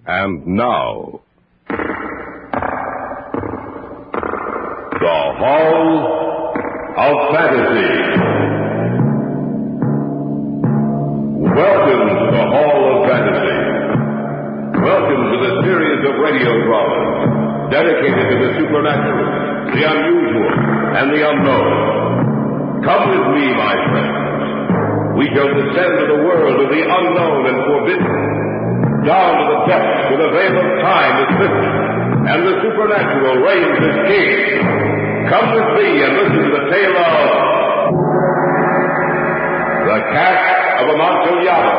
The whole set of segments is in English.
And now, the Hall of Fantasy. Welcome to the Hall of Fantasy. Welcome to the series of radio dramas dedicated to the supernatural, the unusual, and the unknown. Come with me, my friends. We shall descend to the world of the unknown and forbidden, down to the depths where the veil of time is lifted, and the supernatural reigns as king. Come with me and listen to the tale of the Cask of Amontillado.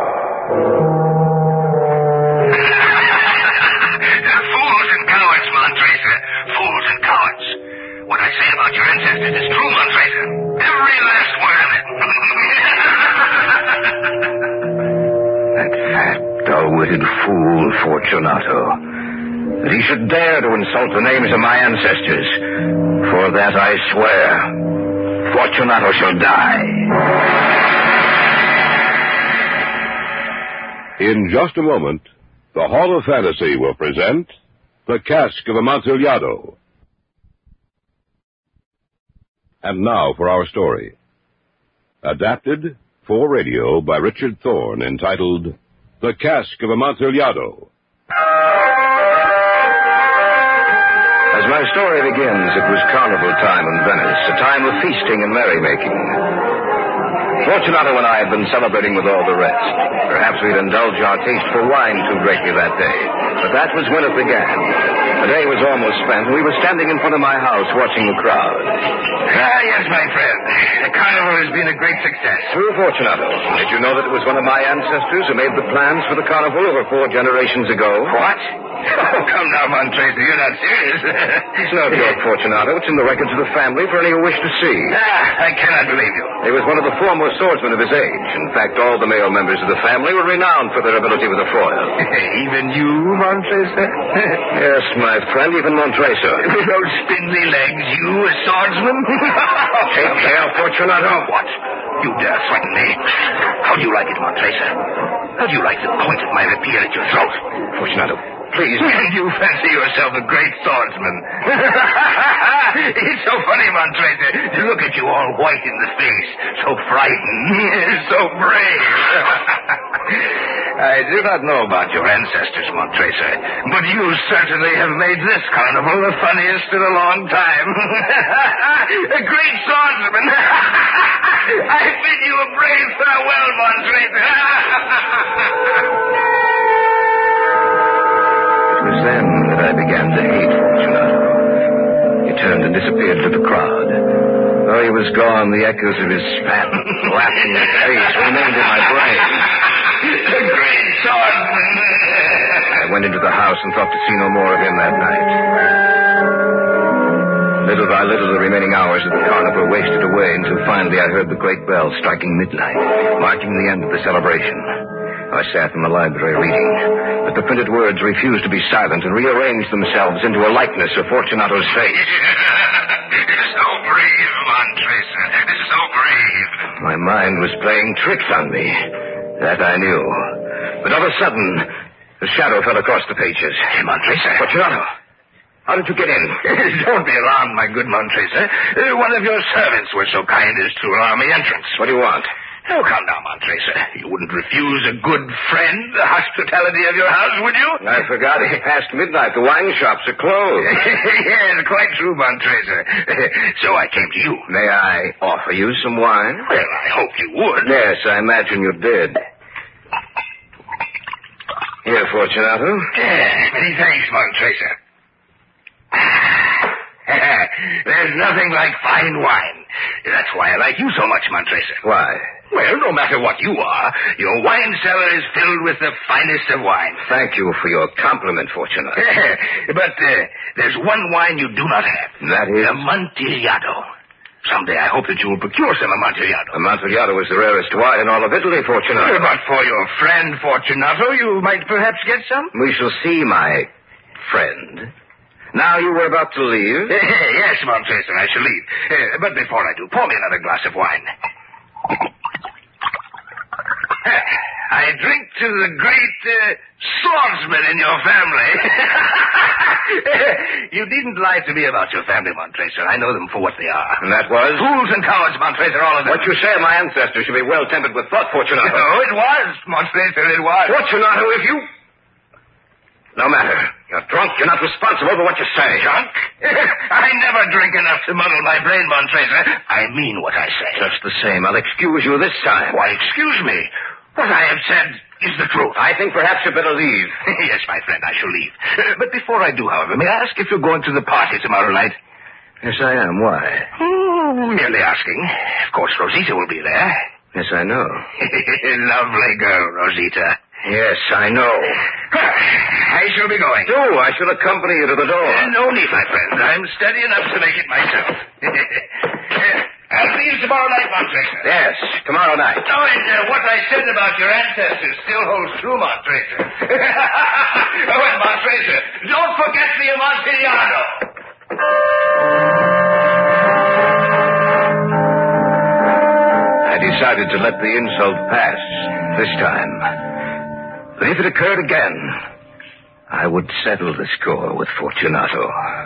Fools and cowards, Montresa. Fools and cowards. What I say about your ancestors is true, Montresa. Every last word of it. That fat, dull-witted fool, Fortunato. That he should dare to insult the names of my ancestors. For that I swear, Fortunato shall die. In just a moment, the Hall of Fantasy will present The Cask of Amontillado. And now for our story. Adapted for radio by Richard Thorne, entitled The Cask of Amontillado. As my story begins, it was carnival time in Venice, a time of feasting and merrymaking. Fortunato and I had been celebrating with all the rest. Perhaps we'd indulged our taste for wine too greatly that day. But that was when it began. The day was almost spent, and we were standing in front of my house watching the crowd. Yes, my friend. The carnival has been a great success. True, Fortunato. Did you know that it was one of my ancestors who made the plans for the carnival over 4 generations ago? What? Oh, come now, Montresa. You're not serious. It's no joke, Fortunato. It's in the records of the family for any who wish to see. I cannot believe you. He was one of the foremost swordsmen of his age. In fact, all the male members of the family were renowned for their ability with the foil. Even you, Montresa? Yes, my friend, even Montresa. With those spindly legs, you a swordsman? Take care, Fortunato. What? You dare threaten me? How do you like it, Montresa? How do you like the point of my rapier at your throat? Fortunato, please. You fancy yourself a great swordsman. It's so funny, Montresa, to look at you all white in the face, so frightened, so brave. I do not know about your ancestors, Montresa, but you certainly have made this carnival the funniest in a long time. A great swordsman. I bid you a brave farewell, Montresa. It was then that I began to hate Fortunato. He turned and disappeared to the crowd. Though he was gone, the echoes of his fat, laughing face remained in my brain. A great swordsman. I went into the house and thought to see no more of him that night. Little by little, the remaining hours of the carnival wasted away until finally I heard the great bell striking midnight, marking the end of the celebration. I sat in the library reading, but the printed words refused to be silent and rearranged themselves into a likeness of Fortunato's face. So brave, Montresa. So brave. My mind was playing tricks on me. That I knew. But of a sudden, a shadow fell across the pages. Hey, Montresa. Fortunato, how did you get in? Don't be alarmed, my good Montresa. One of your servants was so kind as to allow me entrance. What do you want? Oh, come now, Montresa. You wouldn't refuse a good friend the hospitality of your house, would you? I forgot. It's past midnight. The wine shops are closed. Yes, quite true, Montresa. So I came to you. May I offer you some wine? Well, I hope you would. Yes, I imagine you did. Here, Fortunato. Many thanks, Montresa. There's nothing like fine wine. That's why I like you so much, Montresa. Why? Well, no matter what you are, your wine cellar is filled with the finest of wine. Thank you for your compliment, Fortunato. But there's one wine you do not have. That is? Amontillado. Someday I hope that you will procure some Amontillado. Amontillado is the rarest wine in all of Italy, Fortunato. But for your friend, Fortunato, you might perhaps get some? We shall see, my friend. Now you were about to leave? Yes, Montresa, I shall leave. But before I do, pour me another glass of wine. I drink to the great swordsman in your family. You needn't lie to me about your family, Montracer. I know them for what they are. And that was? Fools and cowards, Montracer, all of them. What you say of my ancestors should be well tempered with thought, Fortunato. Oh, it was, Montracer, it was. Fortunato, if you... No matter. You're drunk. You're not responsible for what you say. Drunk? I never drink enough to muddle my brain, Montracer. I mean what I say. Just the same. I'll excuse you this time. Why, excuse me. What I have said is the truth. I think perhaps you'd better leave. Yes, my friend, I shall leave. But before I do, however, may I ask if you're going to the party tomorrow night? Yes, I am. Why? Oh, merely asking. Of course, Rosita will be there. Yes, I know. Lovely girl, Rosita. Yes, I know. I shall be going. Do. I shall accompany you to the door. No need, my friend. I'm steady enough to make it myself. I'll see you tomorrow night, Montracer. Yes, tomorrow night. Oh, and what I said about your ancestors still holds true, Montracer. Oh, and Montracer, don't forget the Amontillado. I decided to let the insult pass this time. But if it occurred again, I would settle the score with Fortunato.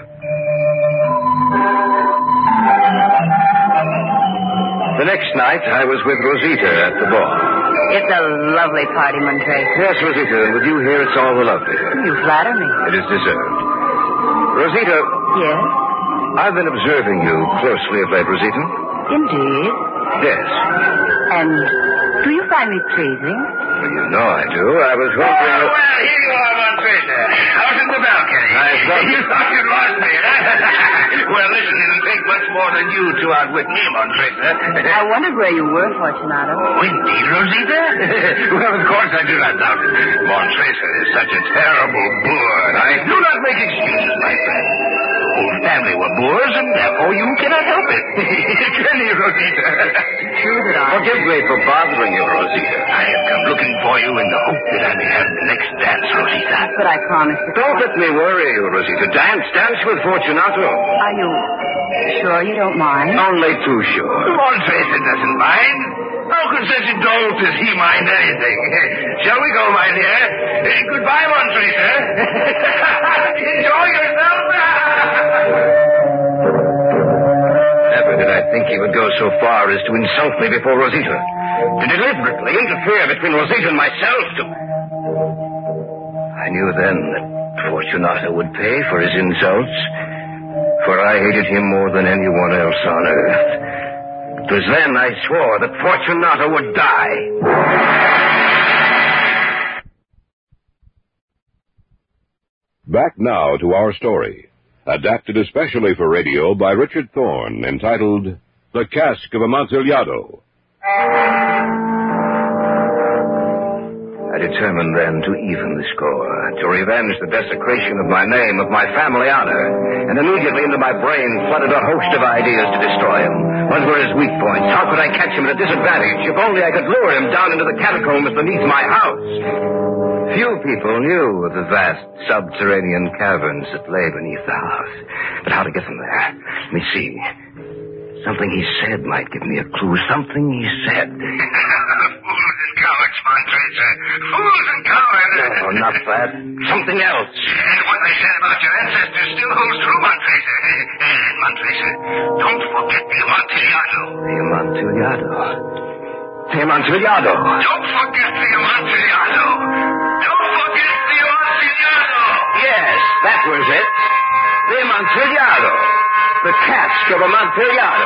The next night, I was with Rosita at the ball. It's a lovely party, Montracer. Yes, Rosita, and with you here, it's all the lovelier. You flatter me. It is deserved. Rosita. Yes? I've been observing you closely of late, Rosita. Indeed. Yes. And do you find me pleasing? Well, you know I do. I was hoping... Oh, well, here you are, Montracer. Out in the balcony. You thought you'd lost me, huh? Well, listen, it'll take much more than you to outwit me, Montracer. I wondered where you were, Fortunato. Oh, indeed, Rosita? Well, of course I do not doubt it. Montracer is such a terrible boor. I do not make excuses, my friend. The whole family were boors, and therefore you cannot help it. Can you, Rosita? True that I... Forgive me for bothering you, Rosita. I have come looking for you in the hope that I may have the next dance, Rosita. But I promised to... Don't let me worry you, Rosita. Dance with Fortunato. Are you sure you don't mind? Only too sure. Montracer doesn't mind. How could such a dolt as he mind anything? Shall we go, my dear? Goodbye, Montracer. Enjoy yourself. Never did I think he would go so far as to insult me before Rosita. To deliberately interfere between Rosita and myself. I knew then that Fortunato would pay for his insults, for I hated him more than anyone else on earth. It was then I swore that Fortunato would die. Back now to our story, adapted especially for radio by Richard Thorne, entitled The Cask of Amontillado. I determined then to even the score, to revenge the desecration of my name, of my family honor, and immediately into my brain flooded a host of ideas to destroy him. What were his weak points? How could I catch him at a disadvantage? If only I could lure him down into the catacombs beneath my house. Few people knew of the vast subterranean caverns that lay beneath the house. But how to get them there? Let me see. Something he said might give me a clue. Something he said. Fools and cowards, Montracer. Fools and cowards. Oh, not that. Something else. And what I said about your ancestors still holds true, Montracer. And, Montracer, don't forget the Amontillado. The Amontillado. The Amontillado. Don't forget the Amontillado. Don't forget the Amontillado. Yes, that was it. The Amontillado. The cask of Amontillado.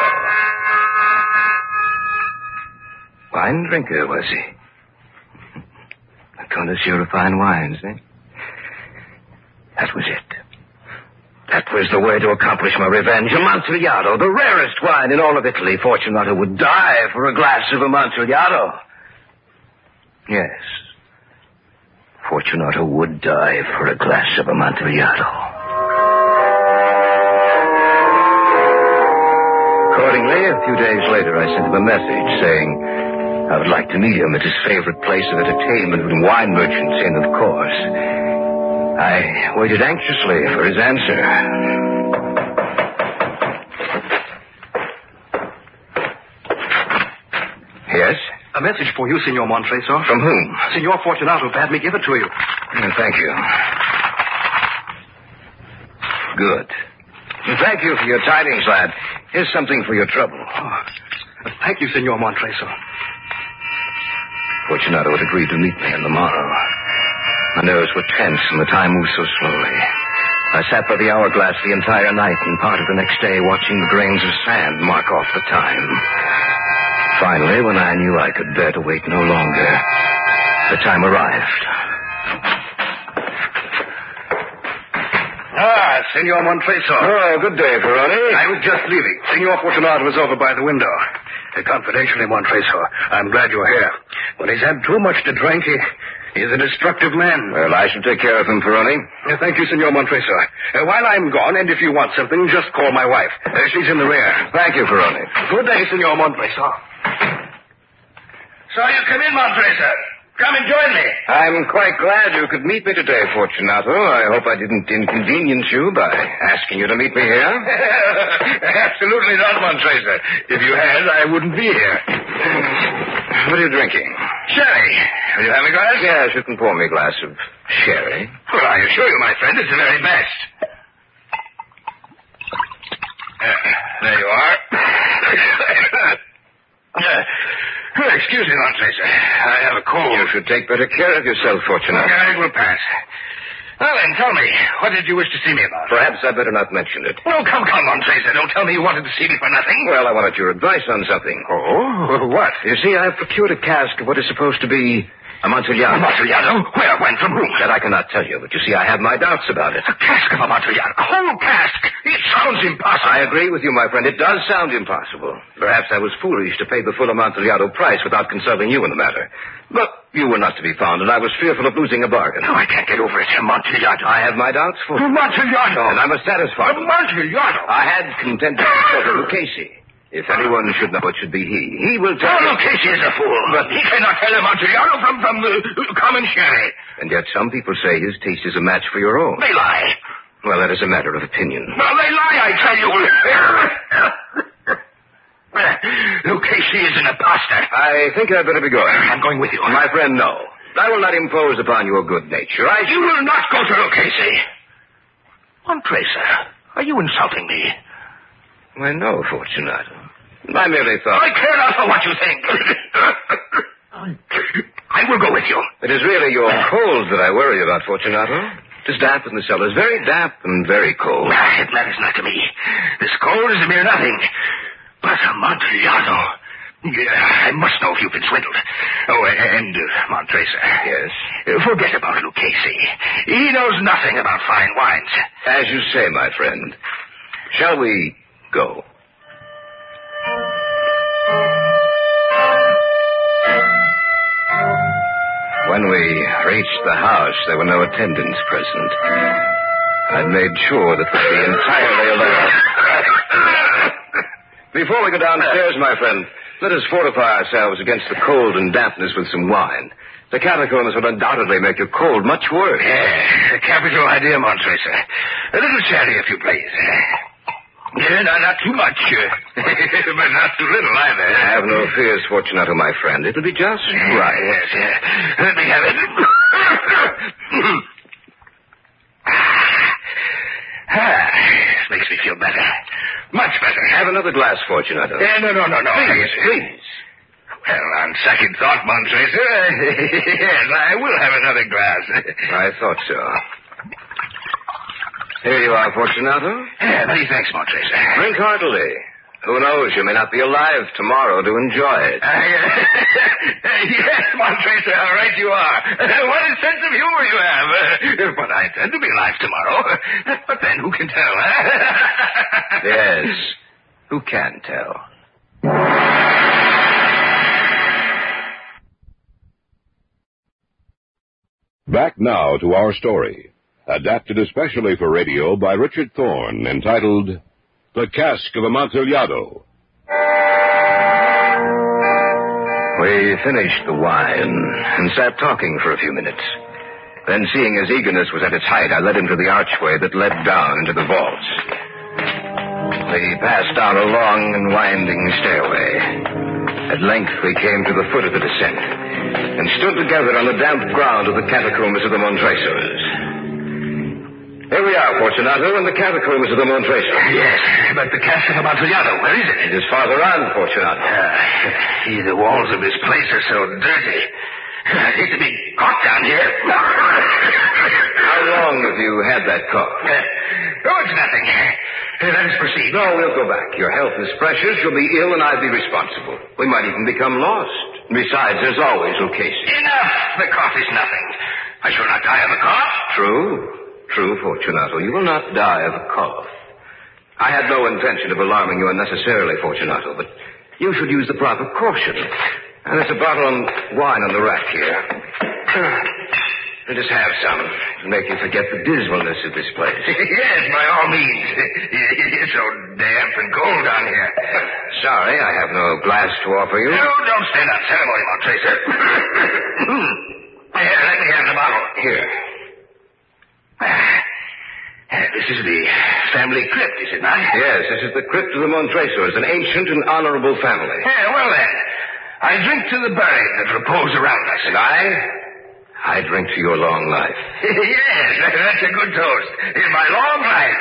Wine drinker, was he? A connoisseur of fine wines, eh? That was it. That was the way to accomplish my revenge. Amontillado, the rarest wine in all of Italy. Fortunato would die for a glass of Amontillado. Yes. Fortunato would die for a glass of Amontillado. Accordingly, a few days later, I sent him a message saying I would like to meet him at his favorite place of entertainment and wine merchants, and of course, I waited anxiously for his answer. Yes? message for you, Signor Montresor. From whom? Signor Fortunato bade me give it to you. Thank you. Good. Thank you for your tidings, lad. Here's something for your trouble. Oh, thank you, Signor Montresor. Fortunato had agreed to meet me on the morrow. My nerves were tense and the time moved so slowly. I sat by the hourglass the entire night and part of the next day watching the grains of sand mark off the time. Finally, when I knew I could bear to wait no longer, the time arrived. Ah, Signor Montresor. Oh, good day, Ferroni. I was just leaving. Signor Fortunato was over by the window. Confidentially, Montresor, I'm glad you're here. When he's had too much to drink, he's a destructive man. Well, I shall take care of him, Ferroni. Thank you, Signor Montresor. While I'm gone, and if you want something, just call my wife. She's in the rear. Thank you, Ferroni. Good day, Signor Montresor. So you come in, Montresor. Come and join me. I'm quite glad you could meet me today, Fortunato. I hope I didn't inconvenience you by asking you to meet me here. Absolutely not, Montresor. If you had, I wouldn't be here. What are you drinking? Sherry. Will you have a glass? Yes, you can pour me a glass of sherry. Well, I assure you, my friend, it's the very best. There you are. Excuse me, Montresor. I have a cold. You should take better care of yourself, Fortunato. It will pass. Well, then, tell me, what did you wish to see me about? Perhaps I'd better not mention it. Oh, come, Montresor. Don't tell me you wanted to see me for nothing. Well, I wanted your advice on something. Oh, what? You see, I've procured a cask of what is supposed to be Amontillado. Amontillado? Where? When? From whom? That I cannot tell you, but you see, I have my doubts about it. A cask of Amontillado? A whole cask? It sounds impossible. I agree with you, my friend. It does sound impossible. Perhaps I was foolish to pay the full Amontillado price without consulting you in the matter. But you were not to be found, and I was fearful of losing a bargain. No, I can't get over it. Amontillado. I have my doubts for you. Amontillado? And I must satisfy them. Amontillado? I had contended to talk to Lucchesi. If anyone should know, it should be he. He will tell you. Lucchesi is a fool. But he cannot tell Amontillado from the common sherry. And yet some people say his taste is a match for your own. They lie. Well, that is a matter of opinion. No, they lie, I tell you. Lucchesi is an imposter. I think I'd better be going. I'm going with you. My friend, no. I will not impose upon your good nature. You will not go to Lucchesi. Montresor, are you insulting me? Why, no, Fortunato. I merely thought... I care not for what you think. I will go with you. It is really your cold that I worry about, Fortunato. It is damp in the cellars. Very damp and very cold. It matters not to me. This cold is a mere nothing. But Amontillado... I must know if you've been swindled. Oh, and Montresor. Yes? Forget about Lucchesi. He knows nothing about fine wines. As you say, my friend. Shall we go? When we reached the house, there were no attendants present. I'd made sure that we'd be entirely alone. Before we go downstairs, my friend, let us fortify ourselves against the cold and dampness with some wine. The catacombs will undoubtedly make your cold much worse. A capital idea, Montresor. A little sherry, if you please. Not too much, but not too little either. Have no fears, Fortunato, my friend. It'll be just right. Yes. Let me have it. This makes me feel better. Much better. Have another glass, Fortunato. No. Please. Well, on second thought, Montresor, yes, I will have another glass. I thought so. Here you are, Fortunato. Many thanks, Montresor. Drink heartily. Who knows, you may not be alive tomorrow to enjoy it. Yes, Montresor, how right you are. What a sense of humor you have. But I intend to be alive tomorrow. But then, who can tell, Yes, who can tell? Back now to our story, adapted especially for radio by Richard Thorne, entitled The Cask of Amontillado. We finished the wine and sat talking for a few minutes. Then, seeing his eagerness was at its height, I led him to the archway that led down into the vaults. We passed down a long and winding stairway. At length, we came to the foot of the descent and stood together on the damp ground of the catacombs of the Montresors. Here we are, Fortunato, in the catacombs of the Montresors. Yes, but the castle of Amontillado, where is it? It is farther on, Fortunato. The walls of this place are so dirty. I hate to be caught down here. How long have you had that cough? It's nothing. Let us proceed. No, we'll go back. Your health is precious. You'll be ill, and I'll be responsible. We might even become lost. Besides, there's always Lucchese. Enough! The cough is nothing. I shall not die of a cough. True, Fortunato. You will not die of a cough. I had no intention of alarming you unnecessarily, Fortunato, but you should use the proper caution. And there's a bottle of wine on the rack here. Just have some to make you forget the dismalness of this place. Yes, by all means. It's so damp and cold down here. Sorry, I have no glass to offer you. No, don't stand on ceremony, Montracer. Here, let me have the bottle. Here. This is the family crypt, is it not? Yes, this is the crypt of the Montresors, an ancient and honorable family. Well then, I drink to the buried that repose around us. And I drink to your long life. Yes, that's a good toast. In my long life.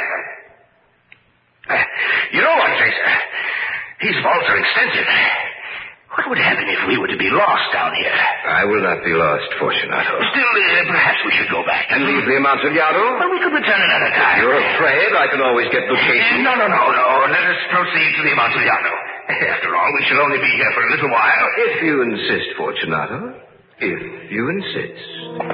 You know what, Tracer? These vaults are extensive. What would happen if we were to be lost down here? I will not be lost, Fortunato. Still, perhaps we should go back. And leave the Amontillado? Well, we could return another time. If you're afraid, I can always get Lucchese. No. Let us proceed to the Amontillado. After all, we shall only be here for a little while. If you insist, Fortunato. If you insist.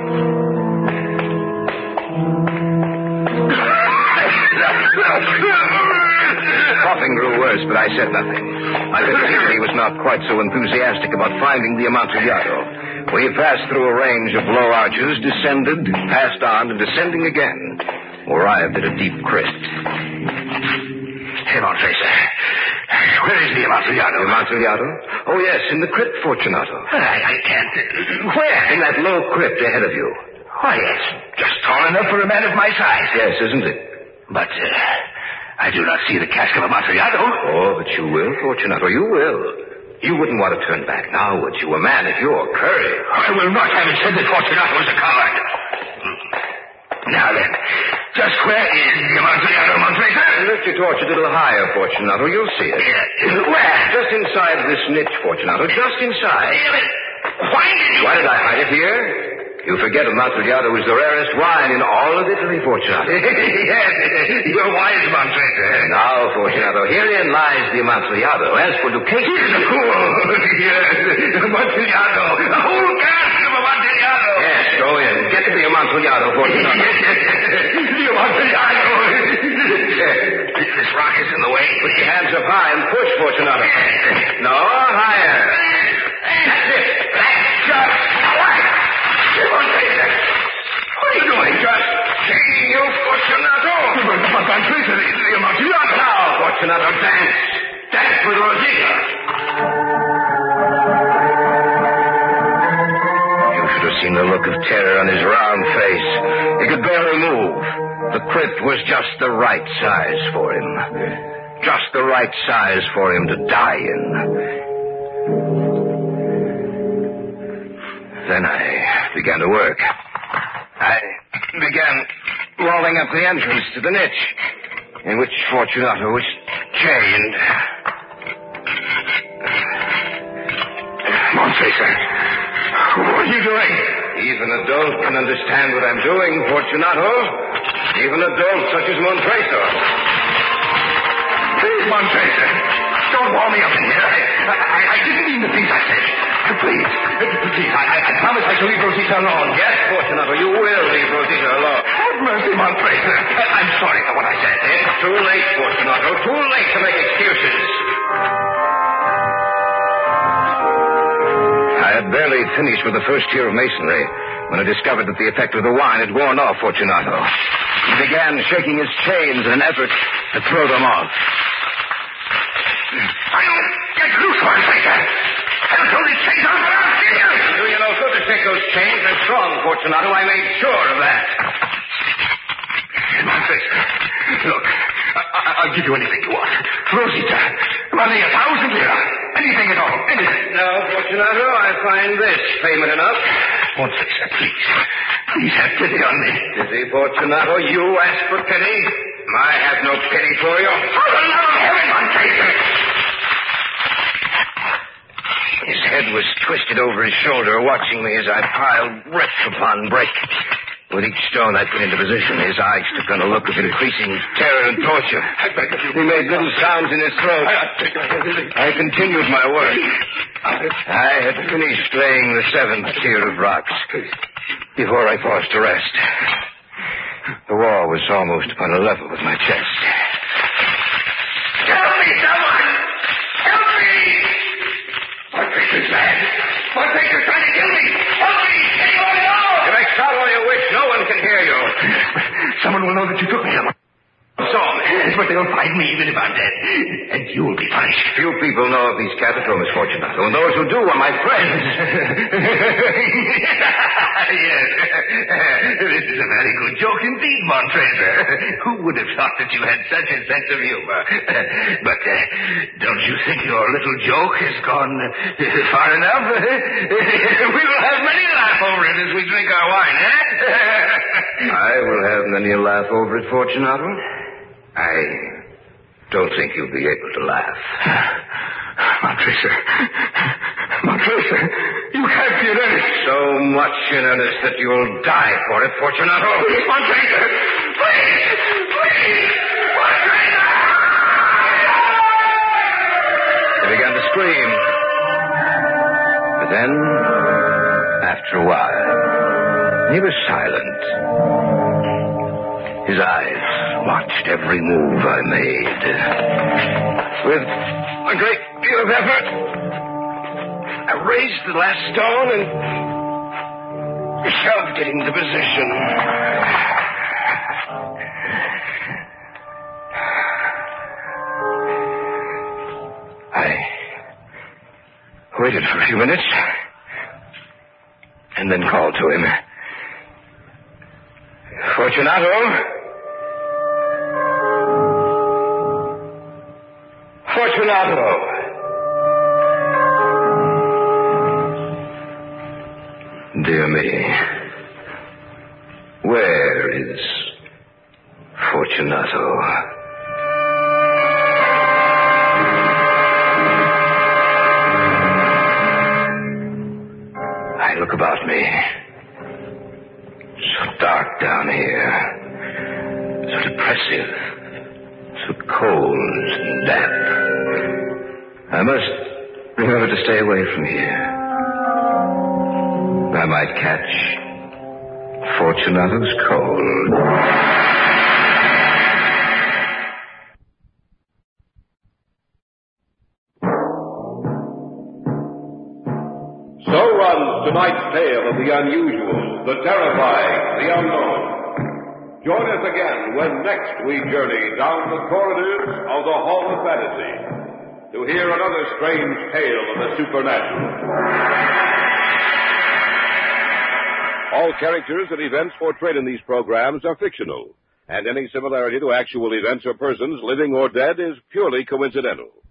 Coughing grew worse, but I said nothing. I could see that he was not quite so enthusiastic about finding the Amontillado. We passed through a range of low arches, descended, passed on, and descending again, arrived at a deep crypt. Come on, Tracer. Where is the Amontillado? The Amontillado? Oh, yes, in the crypt, Fortunato. I can't... Where? In that low crypt ahead of you. Why, it's just tall enough for a man of my size. Yes, isn't it? But, I do not see the cask of Amontillado. Oh, but you will, Fortunato, you will. You wouldn't want to turn back now, would you? A man of your courage. I will not have it said that Fortunato is a coward. Now then, just where is the Amontillado, Montracer? Lift your torch a little higher, Fortunato. You'll see it. Where? Just inside this niche, Fortunato. Just inside. Why did I hide it here? You forget Amontillado is the rarest wine in all of Italy, Fortunato. Yes, you're wise, Montracer. Now, Fortunato, herein lies the Amontillado. As for Lucchese... Yes, Amontillado. A whole cask of Amontillado. Yes, go in. Get to the Amontillado, Fortunato. The Amontillado. This rock is in the way. Put your hands up high and push, Fortunato. No, higher. That's it. Just what are you doing? Just shaking you, Fortunato. But Montracer, the Amontillado. Now, Fortunato, dance. Dance with Rosita. You should have seen the look of terror on his round face. He could barely move. The crypt was just the right size for him. Just the right size for him to die in. Then I began to work. I began walling up the entrance to the niche in which Fortunato was chained. Montracer, what are you doing? Even a dolt can understand what I'm doing, Fortunato. Even a dolt such as Montracer. Please, Montracer, don't wall me up in here. I didn't mean the things I said. Please, I promise I shall leave Rosita alone. Yes, Fortunato, you will leave Rosita alone. Have mercy, Montracer. I'm sorry for what I said. It's too late, Fortunato. Too late to make excuses. I had barely finished with the first tier of masonry when I discovered that the effect of the wine had worn off Fortunato. He began shaking his chains in an effort to throw them off. I'll get loose, Montracer. I'll throw these chains off and I'll kill you. Do you know good to take those chains? They're strong, Fortunato. I made sure of that. Montracer, look, I'll give you anything you want. Rosita, money 1,000 lira. Anything at all. Anything. Fortunato, I find this payment enough. Montresa, please. Please have pity on me. Pity, Fortunato? You ask for pity? I have no pity for you. For the love of heaven, Montresa! His head was twisted over his shoulder, watching me as I piled brick upon brick. With each stone I put into position, his eyes took on a look of increasing terror and torture. I beg of you. He made little sounds in his throat. I continued my work. I had finished laying the 7th tier of rocks before I paused to rest. The wall was almost upon a level with my chest. Help me, someone! Help me! Montesa's mad. Montesa's trying to kill me! Help me! Take all you know! You may shout all you wish. No one can hear you. Someone will know that you took me somewhere. But they'll find me even if I'm dead. And you'll be punished. Few people know of these catacombs, Fortunato, and those who do are my friends. Yes. This is a very good joke indeed, Montresa. Who would have thought that you had such a sense of humor? But don't you think your little joke has gone far enough? We will have many a laugh over it as we drink our wine, eh? I will have many a laugh over it, Fortunato. I don't think you'll be able to laugh. Montresa, you can't be in earnest. So much in earnest that you'll die for it, Fortunato. Please, Montresa, please, Montresa! He began to scream. But then, after a while, he was silent. His eyes watched every move I made. With a great deal of effort, I raised the last stone and shoved it into position. I waited for a few minutes and then called to him. Fortunato? Fortunato! Dear me, where is Fortunato? I look about me. So dark down here. So depressive. So cold and damp. I must remember to stay away from here. I might catch Fortunato's cold. So runs tonight's tale of the unusual, the terrifying, the unknown. Join us again when next we journey down the corridors of the Hall of Fantasy to hear another strange tale of the supernatural. All characters and events portrayed in these programs are fictional, and any similarity to actual events or persons, living or dead, is purely coincidental.